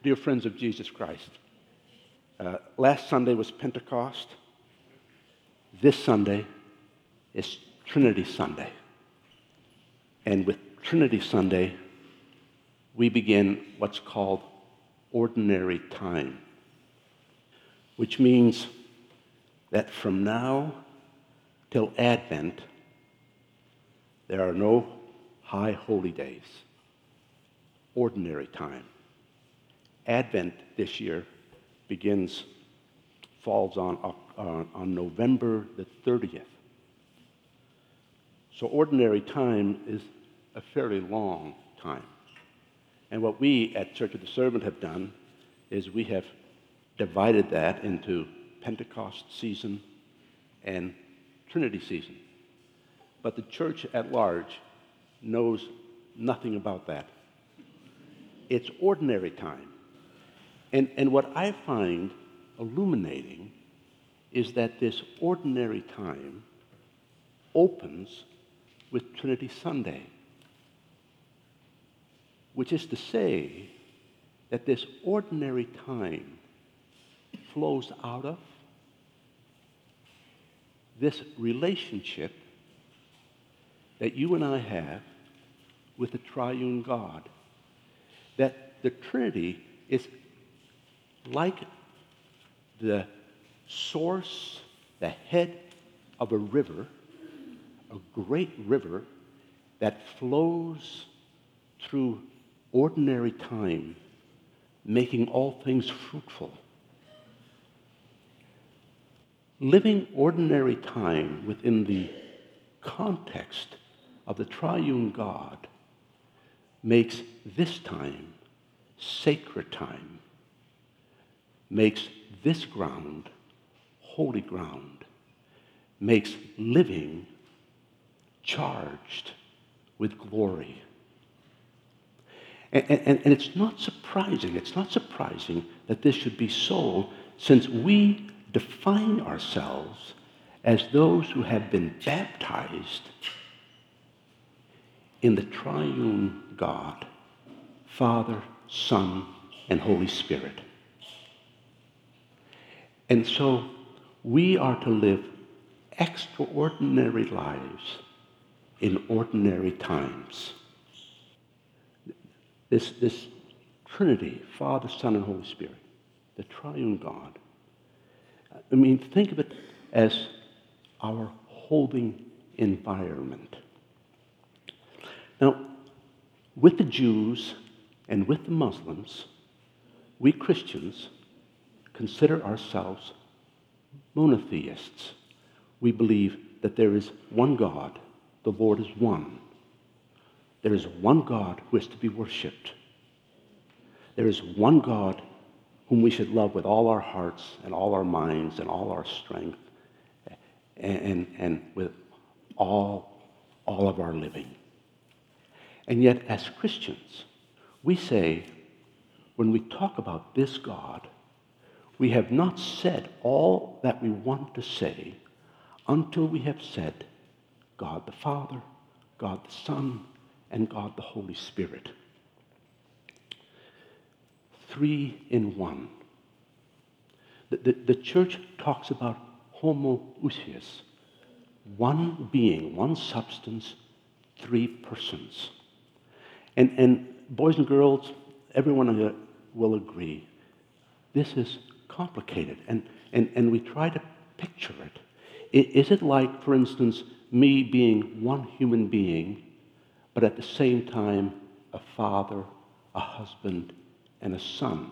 Dear friends of Jesus Christ, last Sunday was Pentecost. This Sunday is Trinity Sunday. And with Trinity Sunday, we begin what's called ordinary time, which means that from now till Advent, there are no high holy days. Ordinary time. Advent this year falls on November the 30th. So ordinary time is a fairly long time. And what we at Church of the Servant have done is we have divided that into Pentecost season and Trinity season. But the church at large knows nothing about that. It's ordinary time. And what I find illuminating is that this ordinary time opens with Trinity Sunday, which is to say that this ordinary time flows out of this relationship that you and I have with the triune God. That the Trinity is like the source, the head of a river, a great river that flows through ordinary time, making all things fruitful. Living ordinary time within the context of the triune God makes this time sacred time, makes this ground holy ground, makes living charged with glory. And it's not surprising that this should be so, since we define ourselves as those who have been baptized in the triune God, Father, Son, and Holy Spirit. And so we are to live extraordinary lives in ordinary times. This Trinity, Father, Son, and Holy Spirit, the triune God, I mean, think of it as our holding environment. Now, with the Jews and with the Muslims, we Christians consider ourselves monotheists. We believe that there is one God, the Lord is one. There is one God who is to be worshipped. There is one God whom we should love with all our hearts and all our minds and all our strength and with all of our living. And yet, as Christians, we say, when we talk about this God, we have not said all that we want to say until we have said God the Father, God the Son, and God the Holy Spirit. Three in one. The church talks about homoousios, one being, one substance, three persons. And boys and girls, everyone will agree, this is complicated, and we try to picture it. Is it like, for instance, me being one human being, but at the same time a father, a husband, and a son?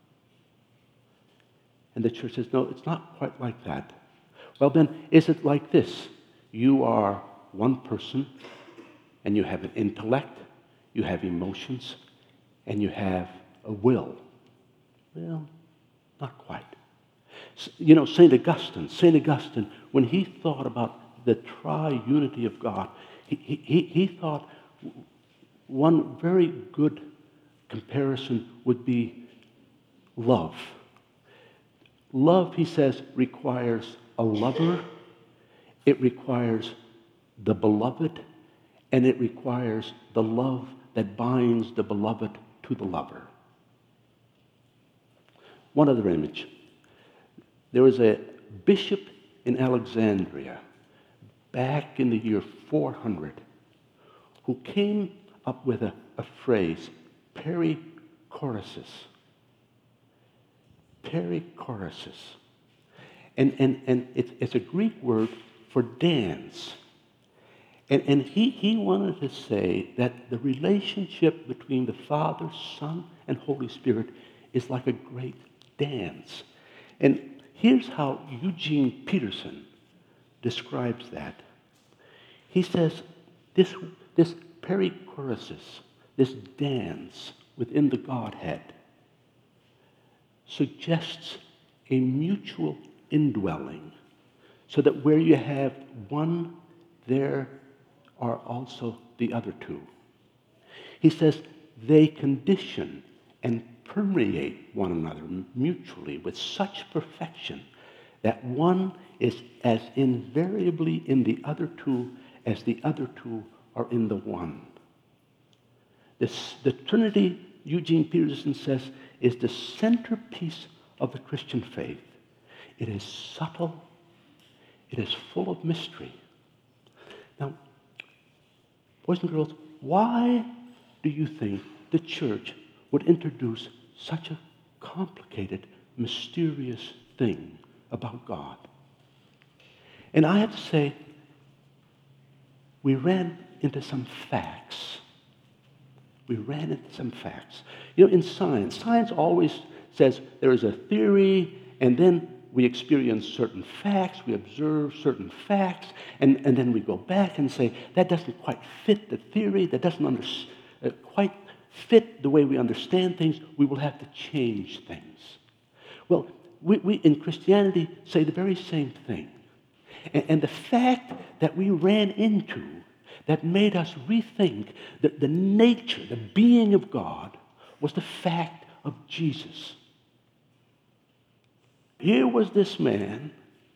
And the church says, no, it's not quite like that. Well then, is it like this? You are one person, and you have an intellect, you have emotions, and you have a will. Well, not quite. You know, St. Augustine, when he thought about the triunity of God, he thought one very good comparison would be love. Love, he says, requires a lover, it requires the beloved, and it requires the love that binds the beloved to the lover. one other image. There was a bishop in Alexandria back in the year 400 who came up with a phrase, perichoresis. Perichoresis. And it's a Greek word for dance. And he wanted to say that the relationship between the Father, Son, and Holy Spirit is like a great dance. And here's how Eugene Peterson describes that. He says this perichoresis, this dance within the Godhead, suggests a mutual indwelling, so that where you have one, there are also the other two. He says they condition and permeate one another mutually with such perfection that one is as invariably in the other two as the other two are in the one. The Trinity, Eugene Peterson says, is the centerpiece of the Christian faith. It is subtle. It is full of mystery. Now, boys and girls, why do you think the church would introduce such a complicated, mysterious thing about God? And I have to say, we ran into some facts. You know, in science always says there is a theory, and then we experience certain facts, we observe certain facts, and then we go back and say, that doesn't quite fit the theory, that doesn't quite fit the way we understand things, we will have to change things. Well, we in Christianity say the very same thing. And the fact that we ran into that made us rethink the nature, the being of God, was the fact of Jesus. Here was this man,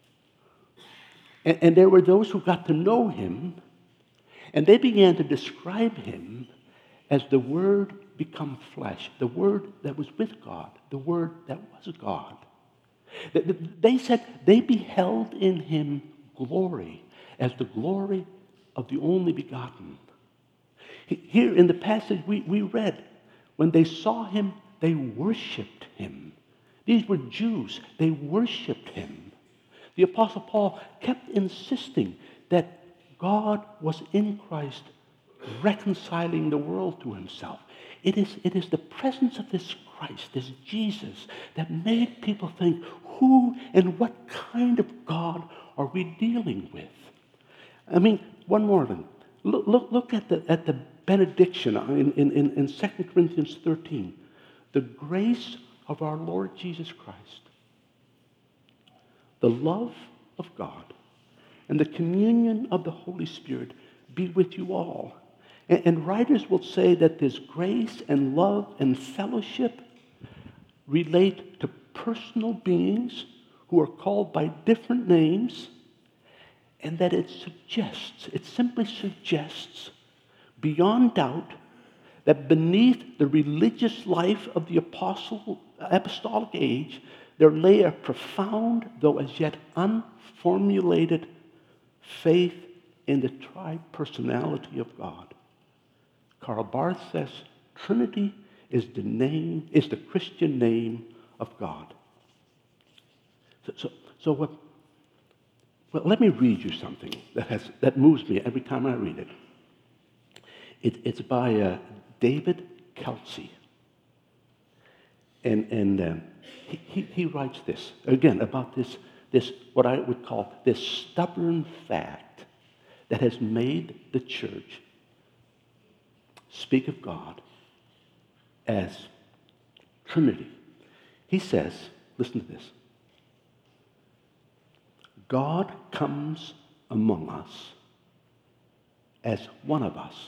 and there were those who got to know him, and they began to describe him as the Word become flesh, the Word that was with God, the Word that was God. They said they beheld in him glory as the glory of the only begotten. Here in the passage we read, when they saw him, they worshiped him. These were Jews. They worshiped him. The Apostle Paul kept insisting that God was in Christ reconciling the world to himself. It is the presence of this Christ, this Jesus, that made people think, who and what kind of God are we dealing with? I mean, one more thing. Look at the benediction in 2 Corinthians 13. The grace of our Lord Jesus Christ, the love of God, and the communion of the Holy Spirit be with you all. And writers will say that this grace and love and fellowship relate to personal beings who are called by different names, and that it simply suggests, beyond doubt, that beneath the religious life of the apostolic age, there lay a profound, though as yet unformulated, faith in the tri-personality of God. Karl Barth says, Trinity is the Christian name of God. Well, let me read you something that moves me every time I read it. It's by David Kelsey. And he writes this, again, about this, what I would call this stubborn fact that has made the church speak of God as Trinity. He says, listen to this, God comes among us as one of us.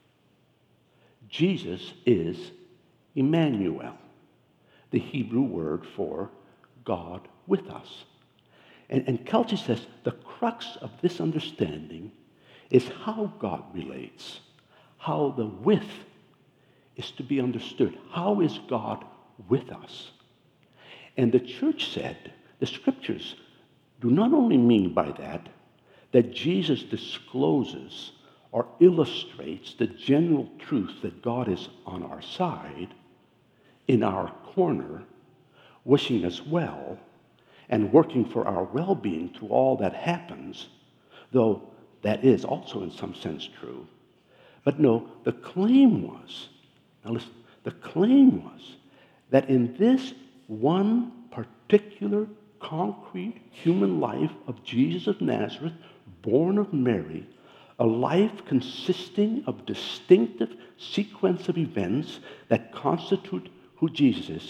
Jesus is Emmanuel, the Hebrew word for God with us. And Kelsey says the crux of this understanding is how God relates, how the with is to be understood. How is God with us? And the church said, the scriptures do not only mean by that Jesus discloses or illustrates the general truth that God is on our side, in our corner, wishing us well, and working for our well-being through all that happens, though that is also in some sense true. But no, the claim was, now listen, the claim was that in this one particular concrete human life of Jesus of Nazareth, born of Mary, a life consisting of distinctive sequence of events that constitute who Jesus is,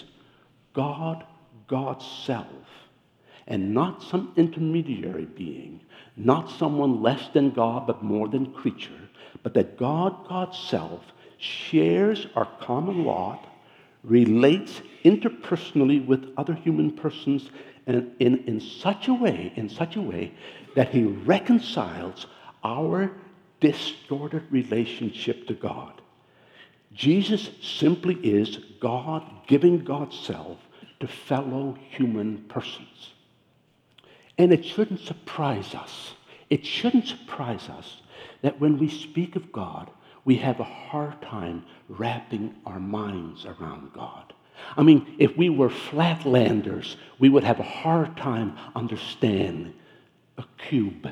God's self, and not some intermediary being, not someone less than God but more than creature, but that God's self, shares our common lot, relates interpersonally with other human persons in such a way that he reconciles our distorted relationship to God. Jesus simply is God giving God's self to fellow human persons. And it shouldn't surprise us. It shouldn't surprise us that when we speak of God, we have a hard time wrapping our minds around God. I mean, if we were flatlanders, we would have a hard time understanding a cube.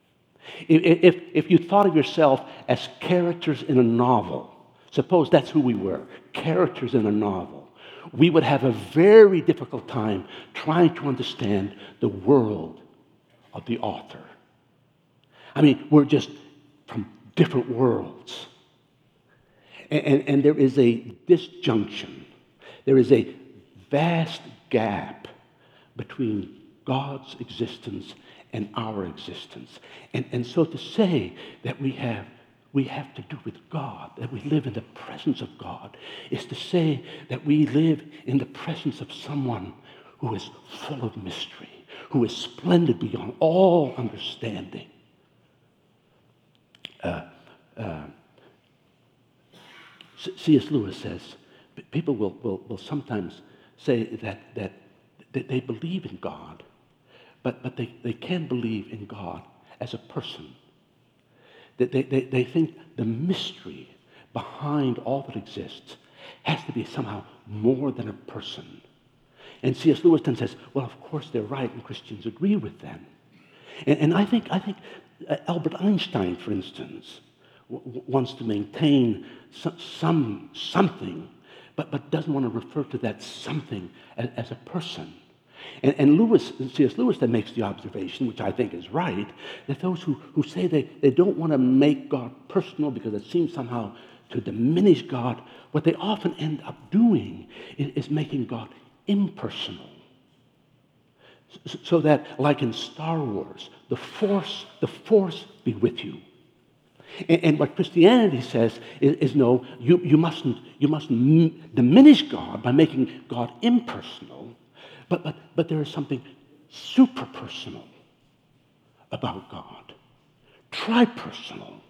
If you thought of yourself as characters in a novel, suppose that's who we were, characters in a novel, we would have a very difficult time trying to understand the world of the author. I mean, we're just from different worlds. And there is a disjunction. There is a vast gap between God's existence and our existence. And so to say that we have to do with God, that we live in the presence of God, is to say that we live in the presence of someone who is full of mystery, who is splendid beyond all understanding. C.S. Lewis says, people will sometimes say that they believe in God, but they can't believe in God as a person. They think the mystery behind all that exists has to be somehow more than a person. And C.S. Lewis then says, well, of course they're right, and Christians agree with them. And I think Albert Einstein, for instance, wants to maintain something, but doesn't want to refer to that something as a person. And C.S. Lewis then makes the observation, which I think is right, that those who say they don't want to make God personal because it seems somehow to diminish God, what they often end up doing is making God impersonal. So that, like in Star Wars, the Force be with you. And what Christianity says is no, you mustn't diminish God by making God impersonal, but there is something superpersonal about God, tripersonal.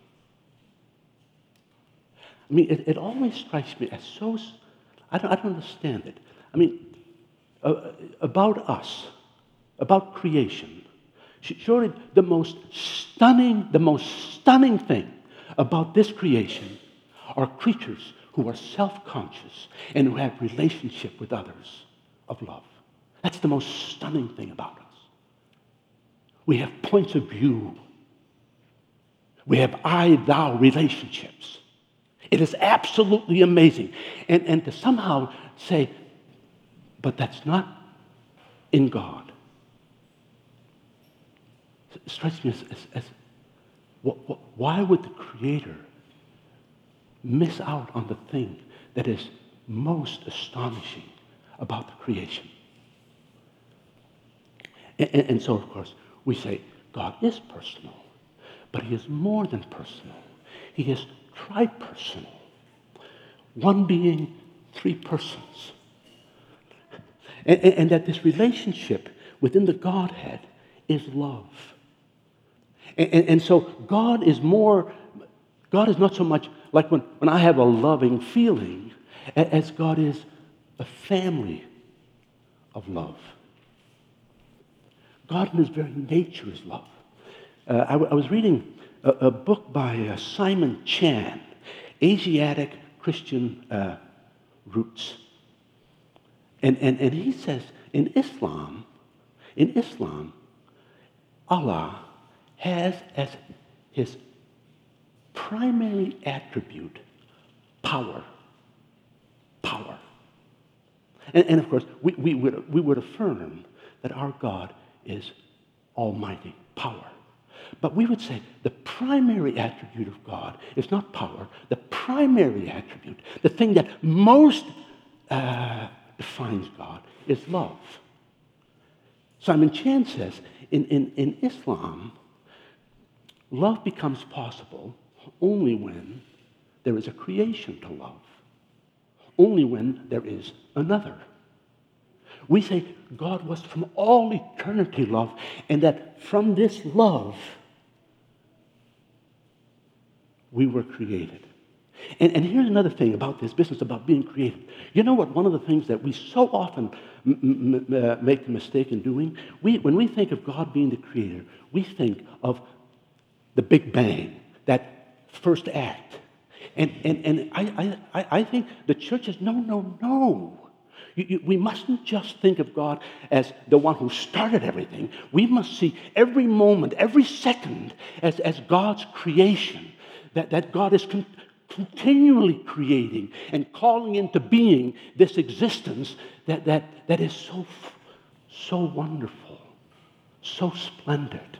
I mean, it always strikes me as so, I don't understand it. I mean, about us, about creation, surely the most stunning thing about this creation are creatures who are self-conscious and who have relationship with others of love. That's the most stunning thing about us. We have points of view. We have I-thou relationships. It is absolutely amazing. And to somehow say, but that's not in God. It strikes me as why would the Creator miss out on the thing that is most astonishing about the creation? And so, of course, we say God is personal, but he is more than personal. He is tripersonal. One being, three persons. And that this relationship within the Godhead is love. And so God is not so much like when I have a loving feeling as God is a family of love. God in his very nature is love. I was reading a book by Simon Chan, Asiatic Christian Roots. And he says, in Islam, Allah has as his primary attribute power. Power. And of course, we would affirm that our God is almighty, power. But we would say the primary attribute of God is not power. The primary attribute, the thing that most defines God, is love. Simon Chan says, in Islam, love becomes possible only when there is a creation to love, only when there is another. We say God was from all eternity love, and that from this love we were created. And here's another thing about this business about being created. You know what? One of the things that we so often make the mistake in doing, when we think of God being the creator, we think of the Big Bang, that first act. And I think the church is no. We mustn't just think of God as the one who started everything. We must see every moment, every second as God's creation, that God is continually creating and calling into being this existence that is so wonderful, so splendid.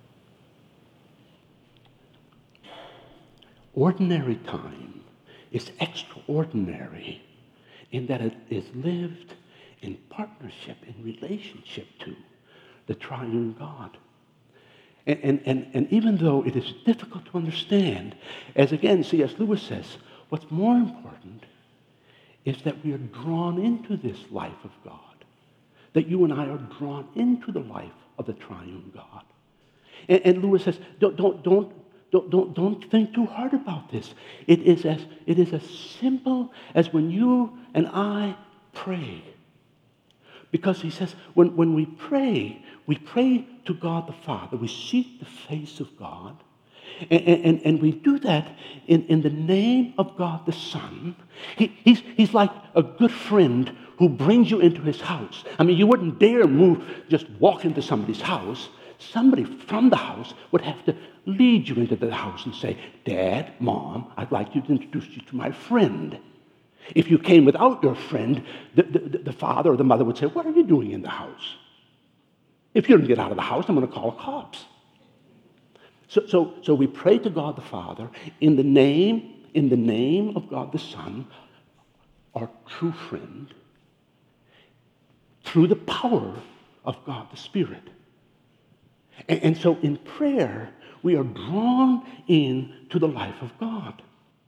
Ordinary time is extraordinary in that it is lived in partnership, in relationship to the triune God. And even though it is difficult to understand, as again C.S. Lewis says, what's more important is that we are drawn into this life of God, that you and I are drawn into the life of the triune God. And Lewis says, don't think too hard about this. It is as simple as when you and I pray. Because he says, when we pray to God the Father. We seek the face of God. And we do that in the name of God the Son. He's like a good friend who brings you into his house. I mean, you wouldn't dare just walk into somebody's house. Somebody from the house would have to lead you into the house and say, Dad, Mom, I'd like you to introduce you to my friend. If you came without your friend, the father or the mother would say, what are you doing in the house? If you don't get out of the house, I'm going to call the cops. So we pray to God the Father in the name of God the Son, our true friend, through the power of God the Spirit. And so in prayer, we are drawn into the life of God.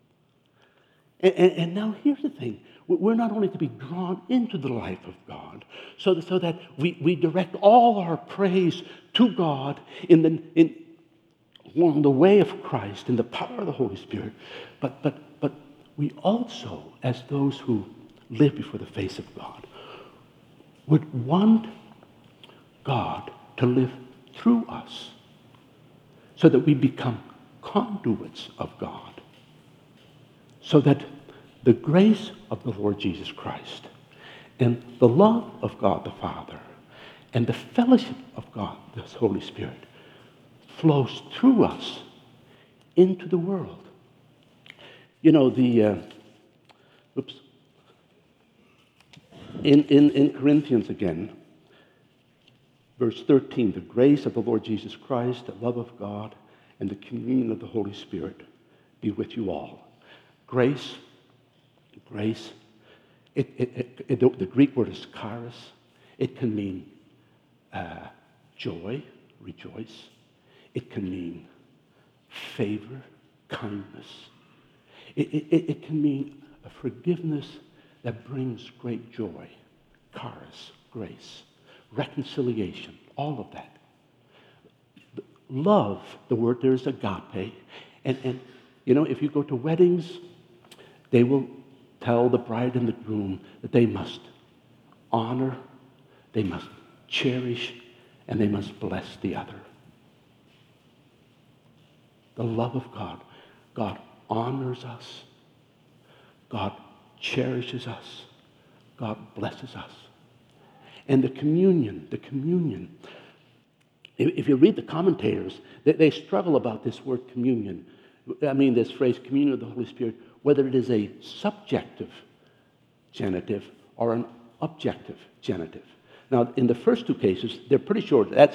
And now here's the thing. We're not only to be drawn into the life of God, so that we direct all our praise to God along the way of Christ, in the power of the Holy Spirit, but we also, as those who live before the face of God, would want God to live through us so that we become conduits of God, so that the grace of the Lord Jesus Christ and the love of God the Father and the fellowship of God the Holy Spirit flows through us into the world. You know, in Corinthians again, verse 13, the grace of the Lord Jesus Christ, the love of God, and the communion of the Holy Spirit be with you all. Grace, the Greek word is charis. It can mean joy, rejoice. It can mean favor, kindness. It can mean a forgiveness that brings great joy, charis, grace, reconciliation, all of that. Love, the word there is agape. And you know, if you go to weddings, they will tell the bride and the groom that they must honor They must cherish and they must bless the other. The love of God. God honors us. God cherishes us. God blesses us. And the communion. If you read the commentators, they struggle about this word communion. I mean, this phrase, communion of the Holy Spirit, whether it is a subjective genitive or an objective genitive. Now, in the first two cases, they're pretty sure that's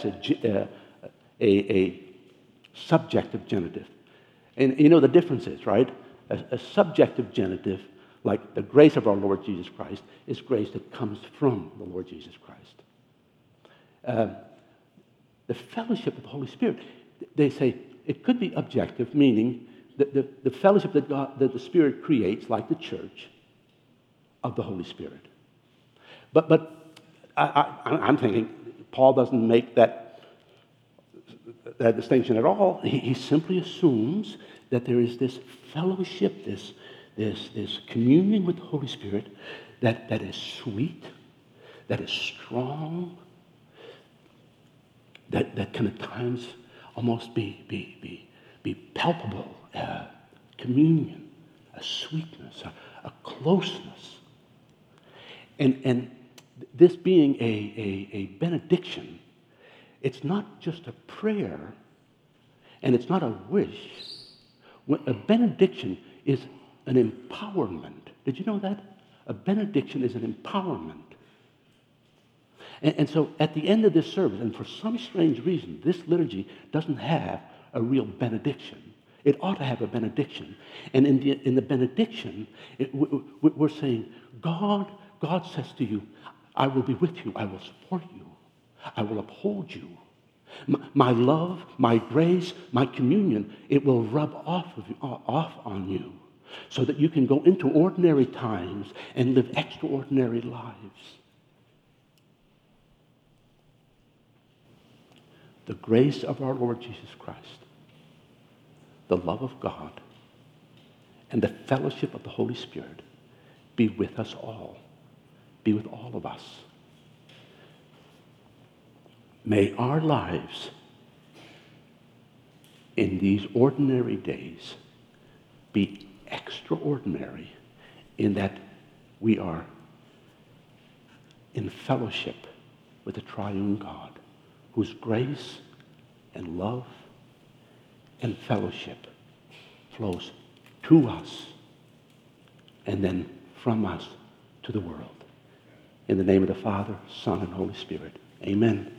a subjective genitive. And you know the difference is, right? A subjective genitive, like the grace of our Lord Jesus Christ, is grace that comes from the Lord Jesus Christ. The fellowship of the Holy Spirit, they say it could be objective, meaning the fellowship that the Spirit creates, like the church, of the Holy Spirit. But I'm thinking Paul doesn't make that distinction at all. He simply assumes that there is this fellowship, this communion with the Holy Spirit that is sweet, that is strong, that can at times almost be palpable, communion, a sweetness, a closeness. And this being a benediction, it's not just a prayer and it's not a wish. A benediction is an empowerment. Did you know that? A benediction is an empowerment. And so at the end of this service, and for some strange reason, this liturgy doesn't have a real benediction. It ought to have a benediction. And in the benediction, we're saying, God says to you, I will be with you. I will support you. I will uphold you. My love, my grace, my communion, it will rub off on you so that you can go into ordinary times and live extraordinary lives. The grace of our Lord Jesus Christ, the love of God, and the fellowship of the Holy Spirit be with us all. Be with all of us. May our lives in these ordinary days be extraordinary in that we are in fellowship with the triune God, whose grace and love and fellowship flows to us and then from us to the world. In the name of the Father, Son, and Holy Spirit. Amen.